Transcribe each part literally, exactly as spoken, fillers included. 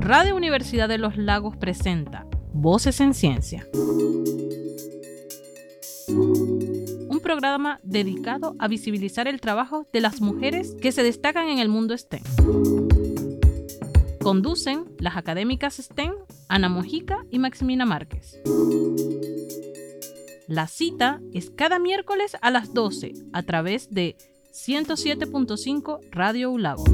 Radio Universidad de los Lagos presenta Voces en Ciencia, un programa dedicado a visibilizar el trabajo de las mujeres que se destacan en el mundo STEM. Conducen las académicas STEM Ana Mojica y Maximina Márquez. La cita es cada miércoles a las doce a través de ciento siete punto cinco Radio U Lagos.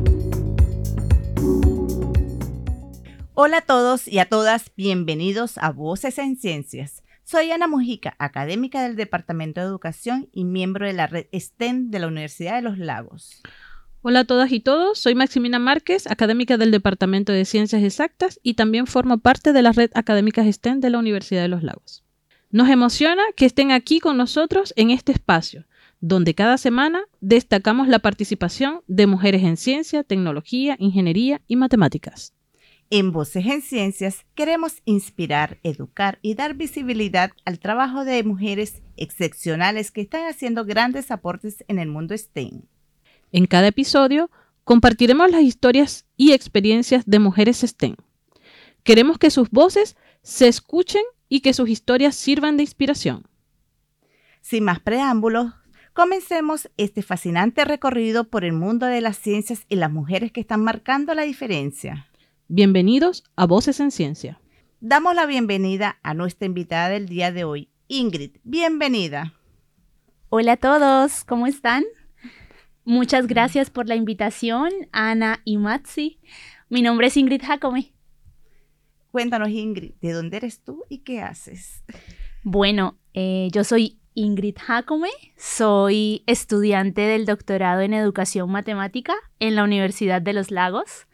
Hola a todos y a todas, bienvenidos a Voces en Ciencias. Soy Ana Mojica, académica del Departamento de Educación y miembro de la red STEM de la Universidad de los Lagos. Hola a todas y todos, soy Maximina Márquez, académica del Departamento de Ciencias Exactas y también formo parte de la red académica STEM de la Universidad de los Lagos. Nos emociona que estén aquí con nosotros en este espacio, donde cada semana destacamos la participación de mujeres en ciencia, tecnología, ingeniería y matemáticas. En Voces en Ciencias queremos inspirar, educar y dar visibilidad al trabajo de mujeres excepcionales que están haciendo grandes aportes en el mundo STEM. En cada episodio compartiremos las historias y experiencias de mujeres STEM. Queremos que sus voces se escuchen y que sus historias sirvan de inspiración. Sin más preámbulos, comencemos este fascinante recorrido por el mundo de las ciencias y las mujeres que están marcando la diferencia. Bienvenidos a Voces en Ciencia. Damos la bienvenida a nuestra invitada del día de hoy, Ingrid. Bienvenida. Hola a todos, ¿cómo están? Muchas gracias por la invitación, Ana y Matsi. Mi nombre es Ingrid Jacome. Cuéntanos, Ingrid, ¿de dónde eres tú y qué haces? Bueno, eh, yo soy Ingrid Jacome, soy estudiante del doctorado en Educación Matemática en la Universidad de los Lagos.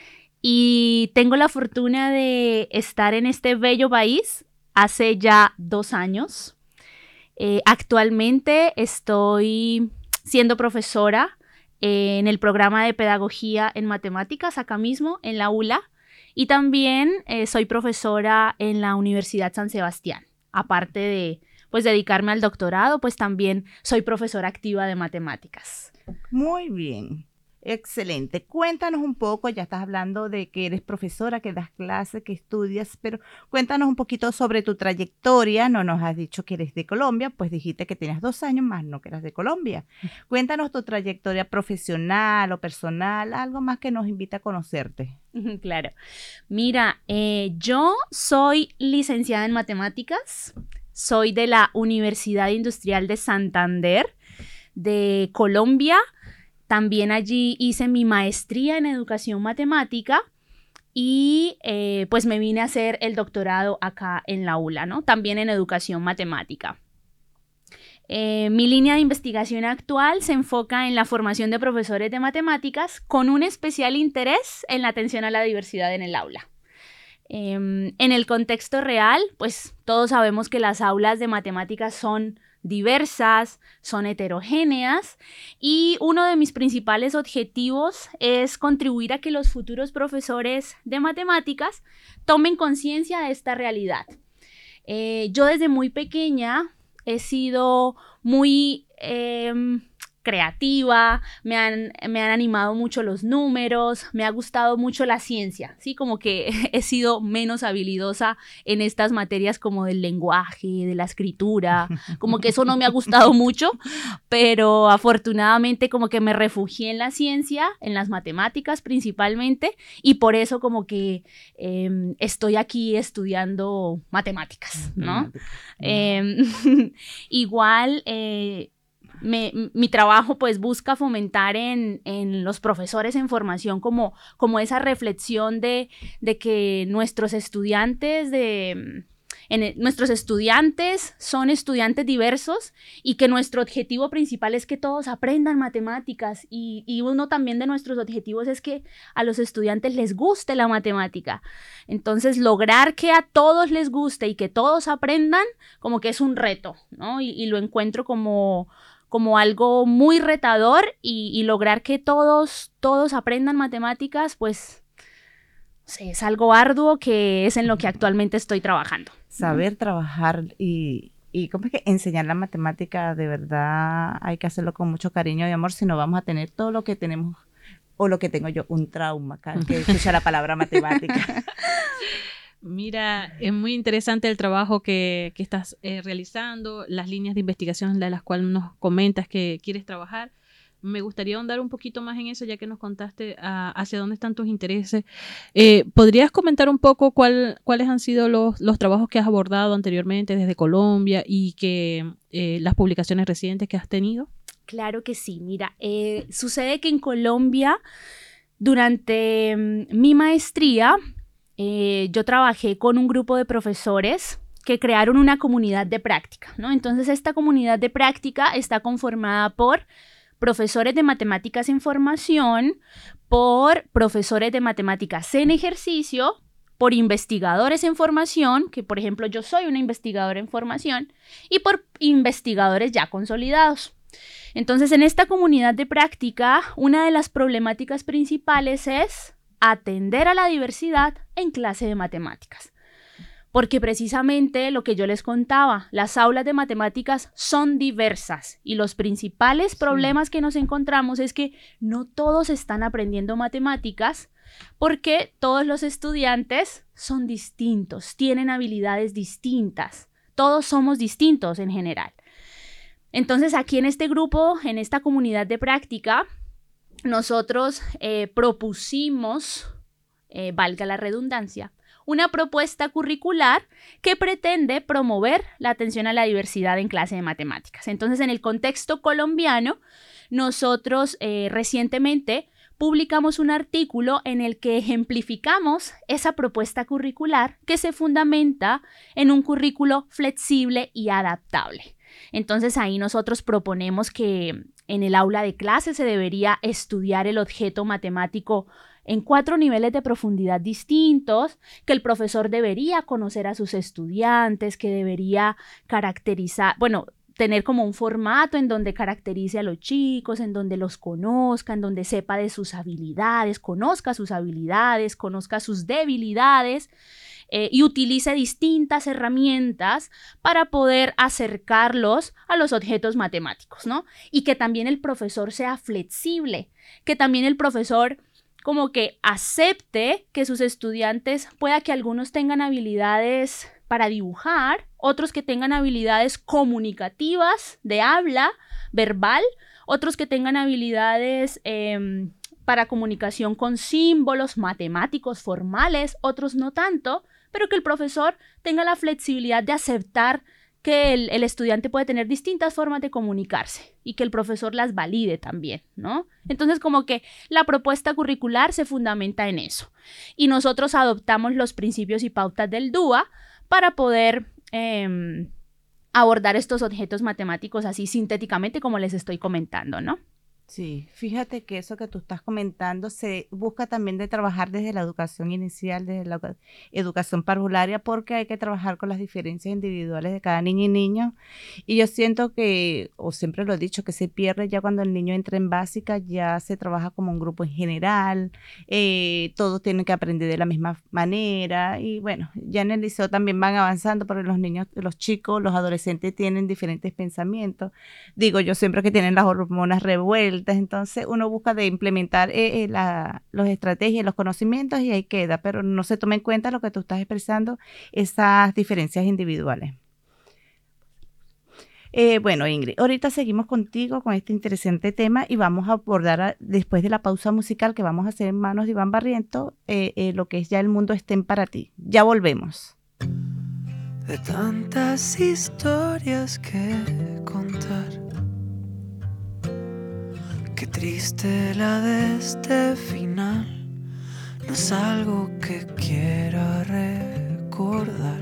Y tengo la fortuna de estar en este bello país hace ya dos años. Eh, actualmente estoy siendo profesora en el programa de Pedagogía en Matemáticas, acá mismo, en la U L A. Y también eh, soy profesora en la Universidad San Sebastián. Aparte de pues, dedicarme al doctorado, pues también soy profesora activa de matemáticas. Muy bien. Excelente. Cuéntanos un poco, ya estás hablando de que eres profesora, que das clases, que estudias, pero cuéntanos un poquito sobre tu trayectoria. No nos has dicho que eres de Colombia, pues dijiste que tenías dos años más, no que eras de Colombia. Cuéntanos tu trayectoria profesional o personal, algo más que nos invita a conocerte. Claro. Mira, eh, yo soy licenciada en matemáticas, soy de la Universidad Industrial de Santander, de Colombia. También allí hice mi maestría en educación matemática y eh, pues me vine a hacer el doctorado acá en la U L A, ¿no? También en educación matemática. Eh, mi línea de investigación actual se enfoca en la formación de profesores de matemáticas con un especial interés en la atención a la diversidad en el aula. Eh, en el contexto real, pues todos sabemos que las aulas de matemáticas son diversas, son heterogéneas y uno de mis principales objetivos es contribuir a que los futuros profesores de matemáticas tomen conciencia de esta realidad. Eh, yo desde muy pequeña he sido muy eh, creativa, me han, me han animado mucho los números, me ha gustado mucho la ciencia, ¿sí? Como que he sido menos habilidosa en estas materias como del lenguaje, de la escritura, como que eso no me ha gustado mucho, pero afortunadamente como que me refugié en la ciencia, en las matemáticas principalmente, y por eso como que eh, estoy aquí estudiando matemáticas, ¿no? Matemática. Eh, igual, eh, Me, mi trabajo pues busca fomentar en, en los profesores en formación como, como esa reflexión de, de que nuestros estudiantes de, en, nuestros estudiantes son estudiantes diversos y que nuestro objetivo principal es que todos aprendan matemáticas y, y uno también de nuestros objetivos es que a los estudiantes les guste la matemática. Entonces lograr que a todos les guste y que todos aprendan como que es un reto, ¿no? Y, y lo encuentro como como algo muy retador y, y lograr que todos, todos aprendan matemáticas, pues sí, es algo arduo que es en lo que actualmente estoy trabajando. Saber trabajar y, y ¿cómo es que enseñar la matemática de verdad hay que hacerlo con mucho cariño y amor, si no vamos a tener todo lo que tenemos o lo que tengo yo, un trauma cada vez que escucho la palabra matemática. Mira, es muy interesante el trabajo que, que estás eh, realizando, las líneas de investigación de las cuales nos comentas que quieres trabajar. Me gustaría ahondar un poquito más en eso, ya que nos contaste uh, hacia dónde están tus intereses. Eh, ¿Podrías comentar un poco cuál, cuáles han sido los, los trabajos que has abordado anteriormente desde Colombia y que eh, las publicaciones recientes que has tenido? Claro que sí. Mira, eh, sucede que en Colombia, durante um, mi maestría, eh, yo trabajé con un grupo de profesores que crearon una comunidad de práctica, ¿no? Entonces, esta comunidad de práctica está conformada por profesores de matemáticas en formación, por profesores de matemáticas en ejercicio, por investigadores en formación, que por ejemplo yo soy una investigadora en formación, y por investigadores ya consolidados. Entonces, en esta comunidad de práctica, una de las problemáticas principales es atender a la diversidad en clase de matemáticas. Porque precisamente lo que yo les contaba, las aulas de matemáticas son diversas y los principales problemas sí. que nos encontramos es que no todos están aprendiendo matemáticas porque todos los estudiantes son distintos, tienen habilidades distintas, todos somos distintos en general. Entonces, aquí en este grupo, en esta comunidad de práctica, nosotros eh, propusimos, eh, valga la redundancia, una propuesta curricular que pretende promover la atención a la diversidad en clase de matemáticas. Entonces, en el contexto colombiano, nosotros eh, recientemente publicamos un artículo en el que ejemplificamos esa propuesta curricular que se fundamenta en un currículo flexible y adaptable. Entonces, ahí nosotros proponemos que en el aula de clase se debería estudiar el objeto matemático en cuatro niveles de profundidad distintos, que el profesor debería conocer a sus estudiantes, que debería caracterizar, bueno, tener como un formato en donde caracterice a los chicos, en donde los conozca, en donde sepa de sus habilidades, conozca sus habilidades, conozca sus debilidades eh, y utilice distintas herramientas para poder acercarlos a los objetos matemáticos, ¿no? Y que también el profesor sea flexible, que también el profesor como que acepte que sus estudiantes, pueda que algunos tengan habilidades para dibujar, otros que tengan habilidades comunicativas, de habla, verbal, otros que tengan habilidades eh, para comunicación con símbolos, matemáticos, formales, otros no tanto, pero que el profesor tenga la flexibilidad de aceptar que el, el estudiante puede tener distintas formas de comunicarse y que el profesor las valide también, ¿no? Entonces, como que la propuesta curricular se fundamenta en eso. Y nosotros adoptamos los principios y pautas del D U A para poder eh, abordar estos objetos matemáticos así sintéticamente como les estoy comentando, ¿no? Sí, fíjate que eso que tú estás comentando se busca también de trabajar desde la educación inicial, desde la educación parvularia, porque hay que trabajar con las diferencias individuales de cada niño y niño. Y yo siento que, o siempre lo he dicho, que se pierde ya cuando el niño entra en básica, ya se trabaja como un grupo en general, eh, todos tienen que aprender de la misma manera. Y bueno, ya en el liceo también van avanzando, porque los niños, los chicos, los adolescentes tienen diferentes pensamientos. Digo yo siempre que tienen las hormonas revueltas. Entonces uno busca de implementar eh, eh, la, las estrategias, los conocimientos y ahí queda, pero no se toma en cuenta lo que tú estás expresando, esas diferencias individuales. Eh, bueno, Ingrid, ahorita seguimos contigo con este interesante tema y vamos a abordar a, después de la pausa musical que vamos a hacer en manos de Iván Barriento, eh, eh, lo que es ya El Mundo Estén para Ti. Ya volvemos. De tantas historias que contar, qué triste la de este final. No es algo que quiera recordar,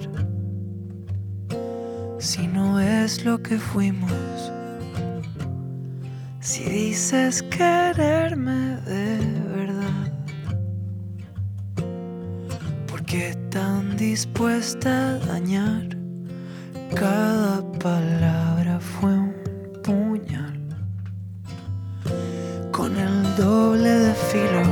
si no es lo que fuimos. Si dices quererme de verdad, ¿por qué tan dispuesta a dañar? Cada palabra fue un puñal con el doble de filo.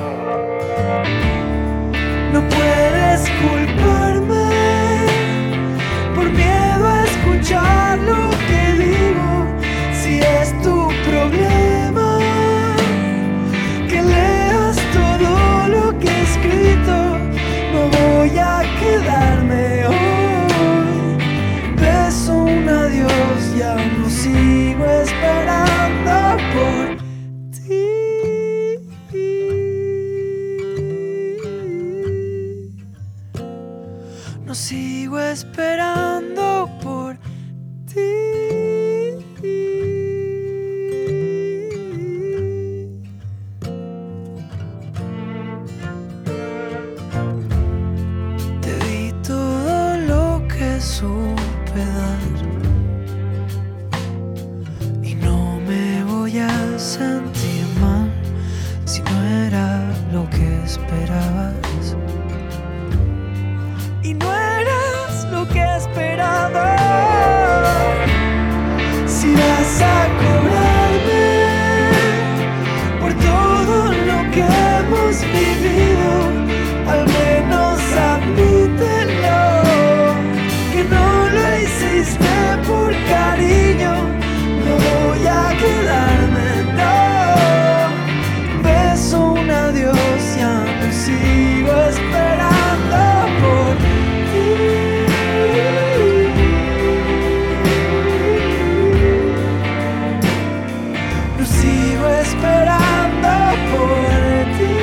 No puedes culparme por miedo a escuchar lo que digo. Si es tu problema, que leas quedarme hoy. Beso un adiós, ya no sigo esperando por ti. No sigo esperando por ti. Te di todo lo que supe dar y no me voy a sentir mal si no era lo que esperabas. Y no eras lo que esperaba. Si vas a cobrarme por todo lo que hemos vivido, al menos admítelo, que no lo hiciste por cariño. No voy a quedarme, no. Beso un adiós, ya no sigo esperando por ti. No sigo esperando por ti.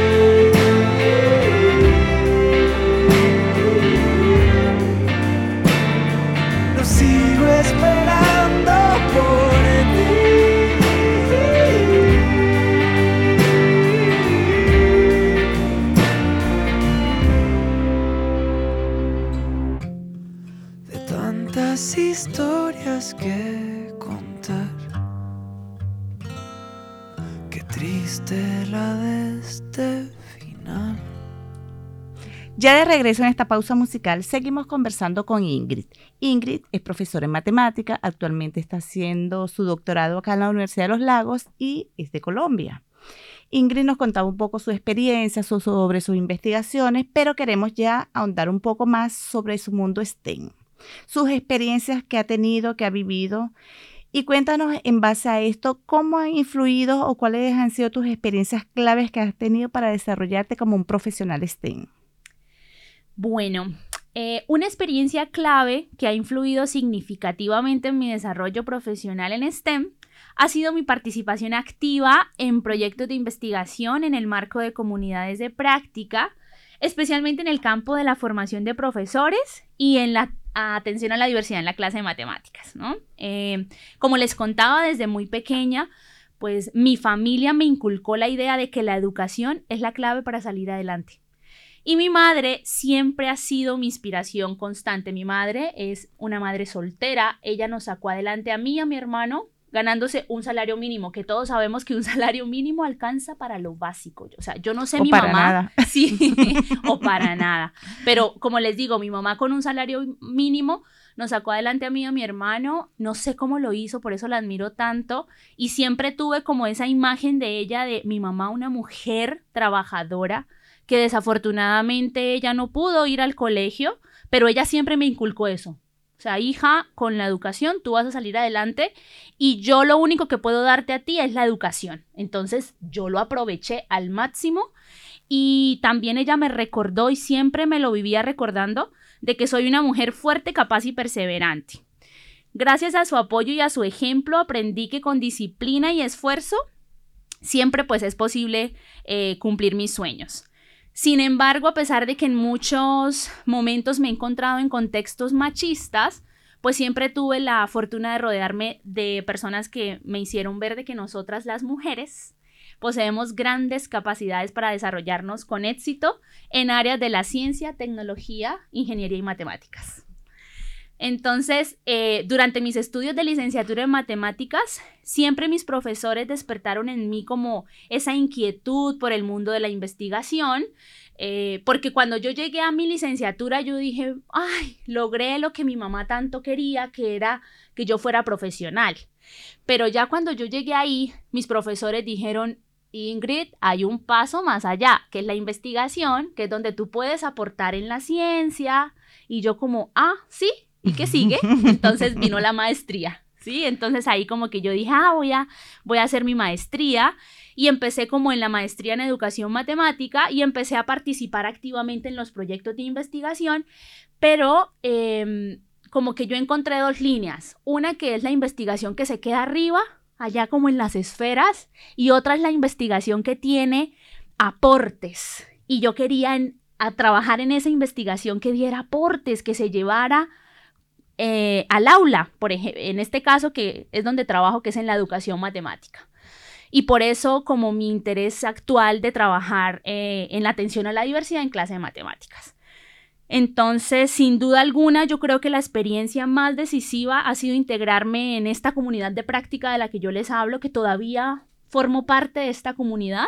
No sigo esperando por ti. De tantas historias que contar, qué triste la de este final. Ya de regreso en esta pausa musical, seguimos conversando con Ingrid. Ingrid es profesora en matemática, actualmente está haciendo su doctorado acá en la Universidad de los Lagos y es de Colombia. Ingrid nos contaba un poco su experiencia su, sobre sus investigaciones, pero queremos ya ahondar un poco más sobre su mundo STEM, sus experiencias que ha tenido, que ha vivido. Y cuéntanos en base a esto, ¿cómo han influido o cuáles han sido tus experiencias claves que has tenido para desarrollarte como un profesional STEM? Bueno, eh, una experiencia clave que ha influido significativamente en mi desarrollo profesional en STEM ha sido mi participación activa en proyectos de investigación en el marco de comunidades de práctica, especialmente en el campo de la formación de profesores y en la atención a la diversidad en la clase de matemáticas, ¿no? Eh, como les contaba desde muy pequeña, pues mi familia me inculcó la idea de que la educación es la clave para salir adelante. Y mi madre siempre ha sido mi inspiración constante. Mi madre es una madre soltera. Ella nos sacó adelante a mí y a mi hermano ganándose un salario mínimo, que todos sabemos que un salario mínimo alcanza para lo básico. O sea, yo no sé o mi para mamá. Nada. Sí, o para nada. Pero como les digo, mi mamá con un salario mínimo nos sacó adelante a mí y a mi hermano. No sé cómo lo hizo, por eso la admiro tanto. Y siempre tuve como esa imagen de ella, de mi mamá, una mujer trabajadora, que desafortunadamente ella no pudo ir al colegio, pero ella siempre me inculcó eso. O sea, hija, con la educación tú vas a salir adelante y yo lo único que puedo darte a ti es la educación. Entonces yo lo aproveché al máximo y también ella me recordó y siempre me lo vivía recordando de que soy una mujer fuerte, capaz y perseverante. Gracias a su apoyo y a su ejemplo aprendí que con disciplina y esfuerzo siempre pues es posible eh, cumplir mis sueños. Sin embargo, a pesar de que en muchos momentos me he encontrado en contextos machistas, pues siempre tuve la fortuna de rodearme de personas que me hicieron ver de que nosotras las mujeres poseemos grandes capacidades para desarrollarnos con éxito en áreas de la ciencia, tecnología, ingeniería y matemáticas. Entonces, eh, durante mis estudios de licenciatura en matemáticas, siempre mis profesores despertaron en mí como esa inquietud por el mundo de la investigación, eh, porque cuando yo llegué a mi licenciatura yo dije, ay, logré lo que mi mamá tanto quería, que era que yo fuera profesional. Pero ya cuando yo llegué ahí, mis profesores dijeron, Ingrid, hay un paso más allá, que es la investigación, que es donde tú puedes aportar en la ciencia. Y yo como, ah, sí. ¿Y qué sigue? Entonces vino la maestría, ¿sí? Entonces ahí como que yo dije, ah, voy a, voy a hacer mi maestría. Y empecé como en la maestría en educación matemática y empecé a participar activamente en los proyectos de investigación, pero eh, como que yo encontré dos líneas. Una que es la investigación que se queda arriba, allá como en las esferas, y otra es la investigación que tiene aportes. Y yo quería en, a trabajar en esa investigación que diera aportes, que se llevara eh, al aula, por ejemplo, en este caso que es donde trabajo, que es en la educación matemática. Y por eso como mi interés actual de trabajar eh, en la atención a la diversidad en clase de matemáticas. Entonces, sin duda alguna, yo creo que la experiencia más decisiva ha sido integrarme en esta comunidad de práctica de la que yo les hablo, que todavía formo parte de esta comunidad.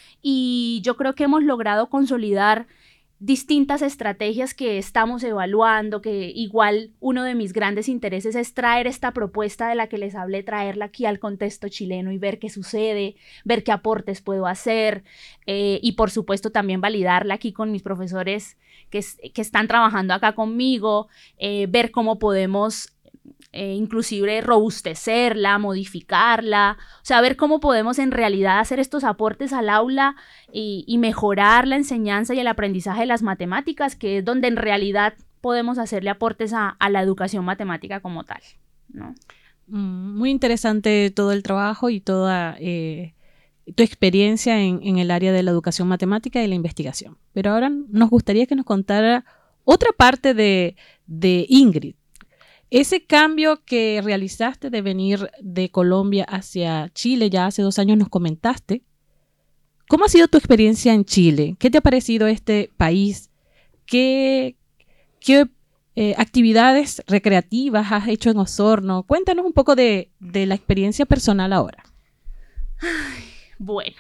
Y yo creo que hemos logrado consolidar distintas estrategias que estamos evaluando, que igual uno de mis grandes intereses es traer esta propuesta de la que les hablé, traerla aquí al contexto chileno y ver qué sucede, ver qué aportes puedo hacer eh, y por supuesto también validarla aquí con mis profesores que, que están trabajando acá conmigo, eh, ver cómo podemos Eh, inclusive robustecerla, modificarla, o sea, ver cómo podemos en realidad hacer estos aportes al aula y, y mejorar la enseñanza y el aprendizaje de las matemáticas, que es donde en realidad podemos hacerle aportes a, a la educación matemática como tal, ¿no? Muy interesante todo el trabajo y toda eh, tu experiencia en, en el área de la educación matemática y la investigación. Pero ahora nos gustaría que nos contara otra parte de, de Ingrid. Ese cambio que realizaste de venir de Colombia hacia Chile, ya hace dos años nos comentaste. ¿Cómo ha sido tu experiencia en Chile? ¿Qué te ha parecido este país? ¿Qué, qué eh, actividades recreativas has hecho en Osorno? Cuéntanos un poco de, de la experiencia personal ahora. Ay, bueno.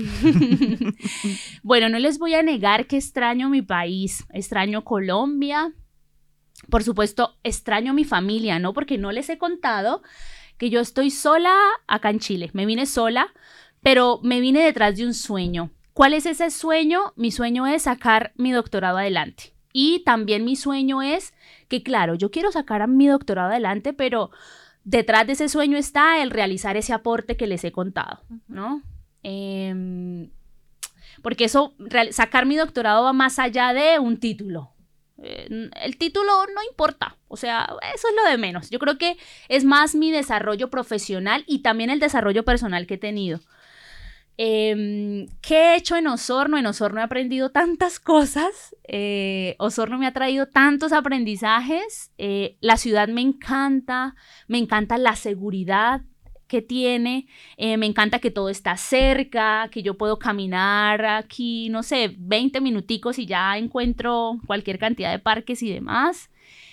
Bueno, no les voy a negar que extraño mi país, extraño Colombia. Por supuesto, extraño a mi familia, ¿no? Porque no les he contado que yo estoy sola acá en Chile. Me vine sola, pero me vine detrás de un sueño. ¿Cuál es ese sueño? Mi sueño es sacar mi doctorado adelante. Y también mi sueño es que, claro, yo quiero sacar a mi doctorado adelante, pero detrás de ese sueño está el realizar ese aporte que les he contado, ¿no? Eh, porque eso, sacar mi doctorado va más allá de un título. Eh, el título no importa, o sea, eso es lo de menos. Yo creo que es más mi desarrollo profesional y también el desarrollo personal que he tenido. Eh, ¿Qué he hecho en Osorno? En Osorno he aprendido tantas cosas, eh, Osorno me ha traído tantos aprendizajes, eh, la ciudad me encanta, me encanta la seguridad que tiene, eh, me encanta que todo está cerca, que yo puedo caminar aquí, no sé, veinte minuticos y ya encuentro cualquier cantidad de parques y demás.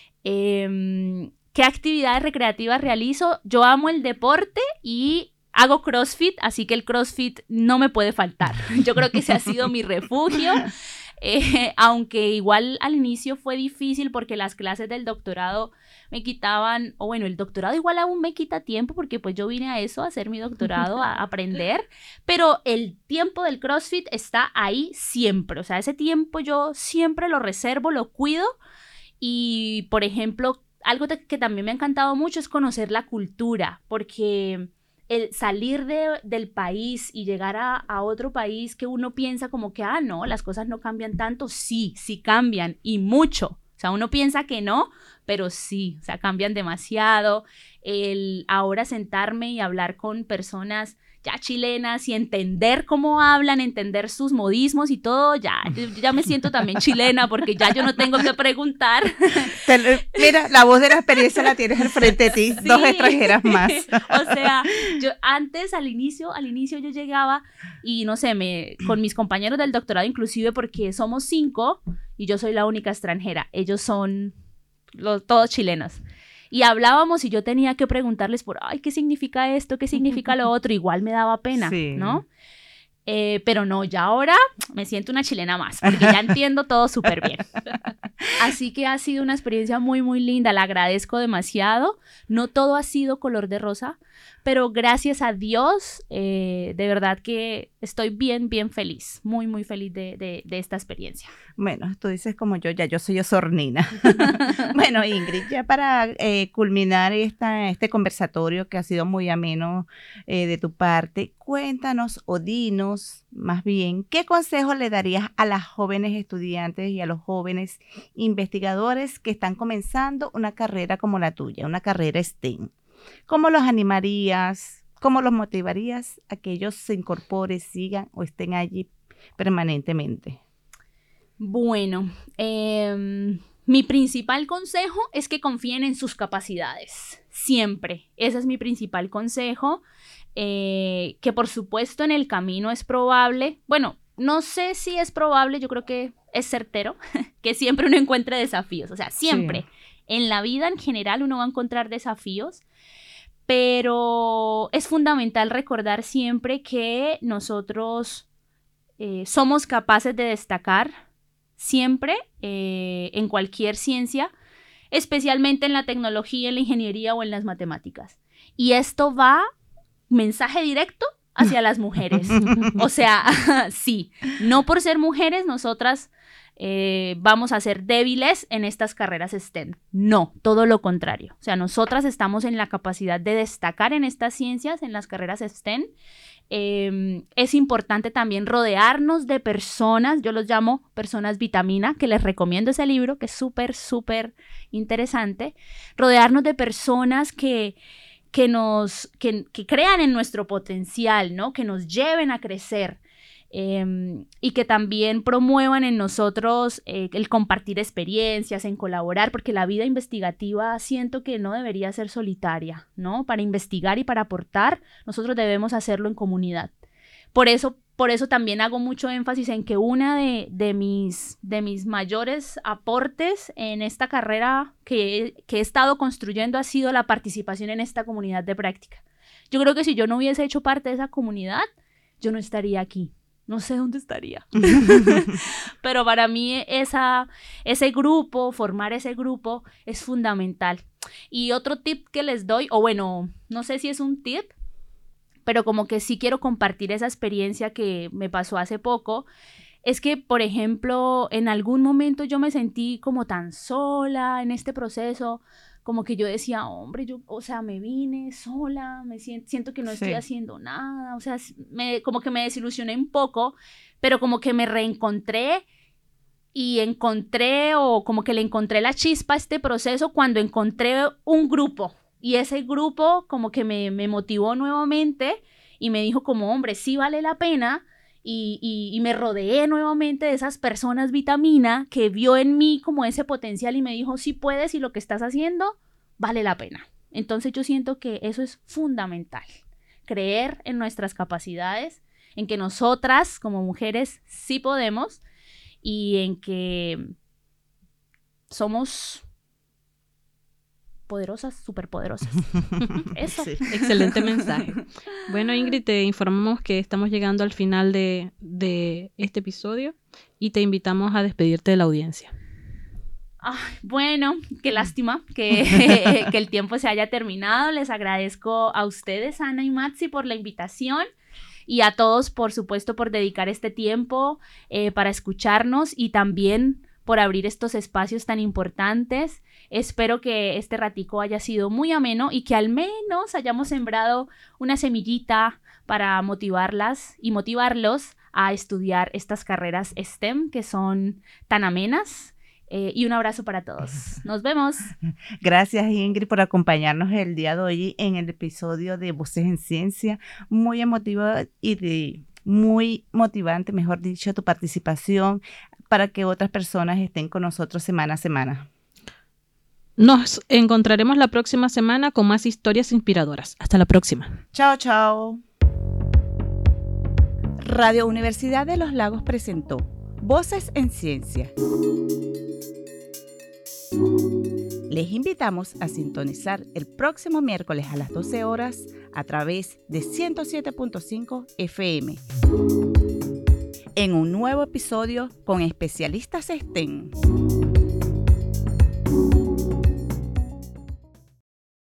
Eh, ¿Qué actividades recreativas realizo? Yo amo el deporte y hago CrossFit, así que el CrossFit no me puede faltar. Yo creo que ese ha sido mi refugio. Eh, aunque igual al inicio fue difícil porque las clases del doctorado me quitaban, o bueno, el doctorado igual aún me quita tiempo porque pues yo vine a eso, a hacer mi doctorado, a aprender, pero el tiempo del CrossFit está ahí siempre, o sea, ese tiempo yo siempre lo reservo, lo cuido y, por ejemplo, algo te- que también me ha encantado mucho es conocer la cultura, porque el salir de, del país y llegar a, a otro país que uno piensa como que, ah, no, las cosas no cambian tanto. Sí, sí cambian y mucho. O sea, uno piensa que no, pero sí, o sea, cambian demasiado. El ahora sentarme y hablar con personas ya chilenas y entender cómo hablan, entender sus modismos y todo, ya, yo, yo ya me siento también chilena porque ya yo no tengo que preguntar. Te- mira, la voz de la experiencia la tienes al frente de ti, Sí. dos extranjeras más. O sea, yo antes al inicio, al inicio yo llegaba y no sé, me, con mis compañeros del doctorado inclusive porque somos cinco y yo soy la única extranjera, ellos son los, todos chilenos. Y hablábamos y yo tenía que preguntarles por, ay, ¿qué significa esto? ¿Qué significa lo otro? Igual me daba pena, Sí. ¿no? Eh, pero no, ya ahora me siento una chilena más, porque ya entiendo todo súper bien. Así que ha sido una experiencia muy, muy linda. La agradezco demasiado. No todo ha sido color de rosa, pero gracias a Dios, eh, de verdad que estoy bien, bien feliz. Muy, muy feliz de, de, de esta experiencia. Bueno, tú dices como yo, ya yo soy osornina. Bueno, Ingrid, ya para eh, culminar esta, este conversatorio que ha sido muy ameno eh, de tu parte, cuéntanos o dinos más bien, ¿qué consejo le darías a las jóvenes estudiantes y a los jóvenes investigadores que están comenzando una carrera como la tuya, una carrera STEM? ¿Cómo los animarías? ¿Cómo los motivarías a que ellos se incorporen, sigan o estén allí permanentemente? Bueno, eh, mi principal consejo es que confíen en sus capacidades, siempre. Ese es mi principal consejo, eh, que por supuesto en el camino es probable, bueno, no sé si es probable, yo creo que es certero, que siempre uno encuentre desafíos, o sea, siempre. Sí. En la vida en general uno va a encontrar desafíos, pero es fundamental recordar siempre que nosotros eh, somos capaces de destacar siempre eh, en cualquier ciencia, especialmente en la tecnología, en la ingeniería o en las matemáticas. Y esto va, mensaje directo, hacia las mujeres. O sea, sí, no por ser mujeres nosotras eh, vamos a ser débiles en estas carreras STEM. No, todo lo contrario. O sea, nosotras estamos en la capacidad de destacar en estas ciencias, en las carreras STEM. Eh, es importante también rodearnos de personas, yo los llamo personas vitamina, que les recomiendo ese libro, que es súper, súper interesante. Rodearnos de personas que, que, nos, que, que crean en nuestro potencial, ¿no? Que nos lleven a crecer. Eh, y que también promuevan en nosotros eh, el compartir experiencias, en colaborar, porque la vida investigativa siento que no debería ser solitaria, ¿no? Para investigar y para aportar, nosotros debemos hacerlo en comunidad. Por eso, por eso también hago mucho énfasis en que una de, de, mis, de mis mayores aportes en esta carrera que, que he estado construyendo ha sido la participación en esta comunidad de práctica. Yo creo que si yo no hubiese hecho parte de esa comunidad, yo no estaría aquí. No sé dónde estaría. Pero para mí esa, ese grupo, formar ese grupo es fundamental. Y otro tip que les doy, o bueno, no sé si es un tip, pero como que sí quiero compartir esa experiencia que me pasó hace poco, es que, por ejemplo, en algún momento yo me sentí como tan sola en este proceso, como que yo decía, hombre, yo, o sea, me vine sola, me siento, siento que no estoy sí. haciendo nada, o sea, me, como que me desilusioné un poco, pero como que me reencontré y encontré, o como que le encontré la chispa a este proceso cuando encontré un grupo, y ese grupo como que me, me motivó nuevamente y me dijo como, hombre, sí vale la pena. Y, y, y me rodeé nuevamente de esas personas vitamina que vio en mí como ese potencial y me dijo, sí puedes y lo que estás haciendo vale la pena. Entonces yo siento que eso es fundamental, creer en nuestras capacidades, en que nosotras como mujeres sí podemos y en que somos poderosas, superpoderosas. Eso. Sí. Excelente mensaje. Bueno, Ingrid, te informamos que estamos llegando al final de, de este episodio y te invitamos a despedirte de la audiencia. Ay, bueno, qué lástima que, que el tiempo se haya terminado. Les agradezco a ustedes, Ana y Matsi, por la invitación y a todos, por supuesto, por dedicar este tiempo eh, para escucharnos y también por abrir estos espacios tan importantes. Espero que este ratico haya sido muy ameno y que al menos hayamos sembrado una semillita para motivarlas y motivarlos a estudiar estas carreras STEM que son tan amenas. Eh, y un abrazo para todos. Nos vemos. Gracias, Ingrid, por acompañarnos el día de hoy en el episodio de Voces en Ciencia. Muy emotivo y de, muy motivante, mejor dicho, tu participación para que otras personas estén con nosotros semana a semana. Nos encontraremos la próxima semana con más historias inspiradoras. Hasta la próxima. Chao, chao. Radio Universidad de los Lagos presentó Voces en Ciencia. Les invitamos a sintonizar el próximo miércoles a las doce horas a través de ciento siete punto cinco F M en un nuevo episodio con especialistas STEM.